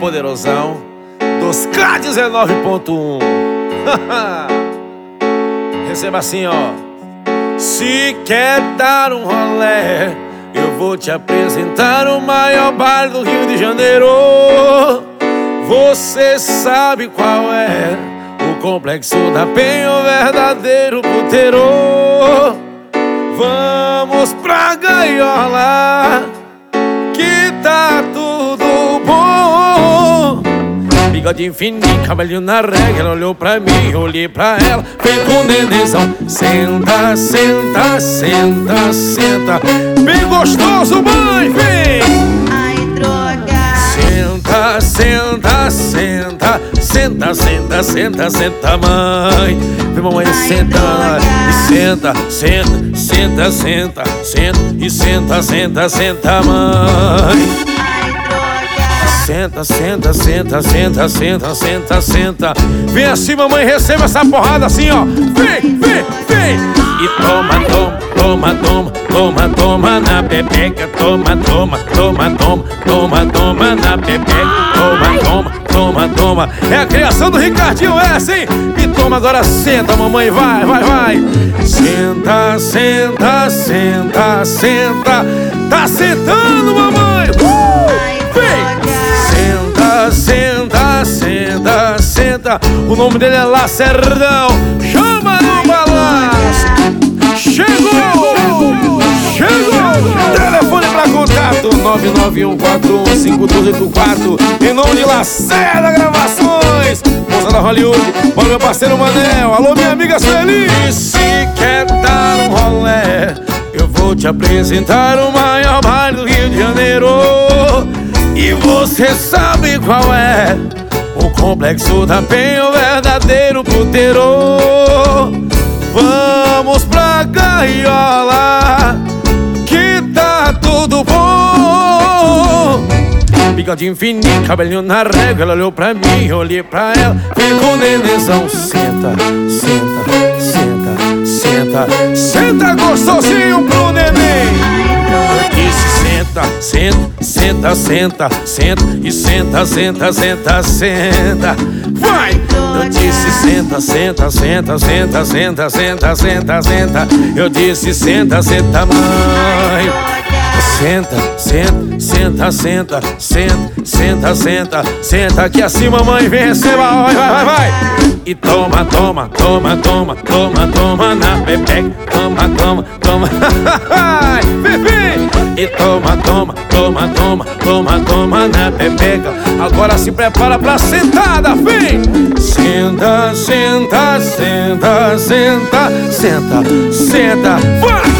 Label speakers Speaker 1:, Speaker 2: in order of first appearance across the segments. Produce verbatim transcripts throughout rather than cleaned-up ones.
Speaker 1: poderosão dos K dezenove ponto um. Receba assim, ó. Se quer dar um rolé, eu vou te apresentar o maior bar do Rio de Janeiro. Você sabe qual é? O Complexo da Penha, o verdadeiro puteiro. Vamos pra gaiola, que tá tudo bom. Bigodinho fininho, cabelinho na régua. Ela olhou pra mim, eu olhei pra ela, vem com o nenenzão. Senta, senta, senta, senta. Bem gostoso, mãe, vem.
Speaker 2: Ai, droga.
Speaker 1: Senta, senta, senta. Senta, senta, senta, senta, mãe. Vem, mamãe,
Speaker 2: Ai,
Speaker 1: senta.
Speaker 2: droga.
Speaker 1: E senta, senta, senta, senta. Senta, e senta, senta, senta, mãe. Senta, senta, senta, senta, senta, senta, senta. Vem assim, mamãe, receba essa porrada assim, ó. Vem, vem, vem. E toma, toma, toma, toma, toma, toma na pepeca. Toma, toma, toma, toma, toma, toma na pepeca. Toma, toma, toma, toma. É a criação do Ricardinho essa, hein? E toma, agora senta, mamãe, vai, vai, vai. Senta, senta, senta, senta. Tá sentando, mamãe. Uh! Vem. Senta, senta, senta. O nome dele é Lacerdão. Chama no balanço. Chegou, chegou. Telefone pra contato nove nove um quatro um cinco dois oito quatro. Em nome de Lacerda Gravações, moça da Hollywood. Bora, meu parceiro Manel. Alô, minha amiga Sueli. Se quer dar um rolé, eu vou te apresentar o maior baile do Rio de Janeiro. E você sabe qual é? O Complexo da Penha, o verdadeiro puteiro. Vamos pra gaiola, que tá tudo bom. Bigodinho fininho, cabelinho na régua. Ela olhou pra mim, eu olhei pra ela, vem com o nenenzão. Senta, senta, senta, senta. Senta gostosinho pro neném. Senta, senta, senta, senta e senta, senta, senta, senta. Vai! Eu disse senta, senta, senta, senta, senta, senta, senta, senta. Eu disse senta, senta, mãe. Senta, senta, senta, senta, senta, senta, senta, senta aqui assim, mamãe, vem, receba, vai, vai, vai, vai. E toma, toma, toma, toma, toma, toma na pepeca. Toma, toma, toma, vem, vem. E toma, toma, toma, toma, toma, toma na pepeca. Agora se prepara pra sentada, vem. Senta, senta, senta, senta, senta, senta, vai.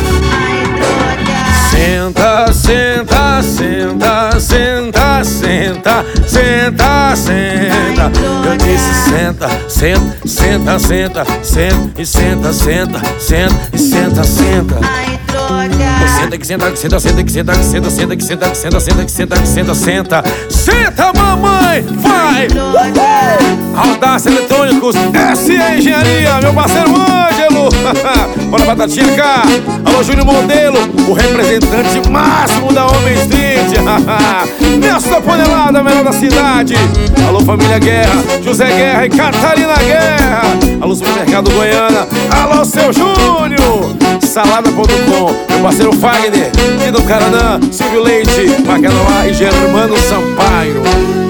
Speaker 1: Senta, senta, senta, senta, senta, senta, senta. Eu disse senta, senta, senta, senta, senta e senta, senta, senta e senta, senta.
Speaker 2: Ai, droga.
Speaker 1: Senta que senta, que senta, senta que senta, que senta, senta que senta, que senta, senta que senta, que senta, senta. Senta, mamãe, vai! Audácia Eletrônicos, S é Engenharia, meu parceiro Ângelo. Bora, batatinha cá. Alô, Júnior Modelo, o representante máximo da Homem Street. Nessa panelada, melhor da cidade. Alô, família Guerra, José Guerra e Catarina Guerra. Alô, supermercado Goiânia. Alô, seu Júnior. Salada ponto com, meu parceiro Fagner, Lido Caranã, Silvio Leite, Macanauá e Germano Sampaio.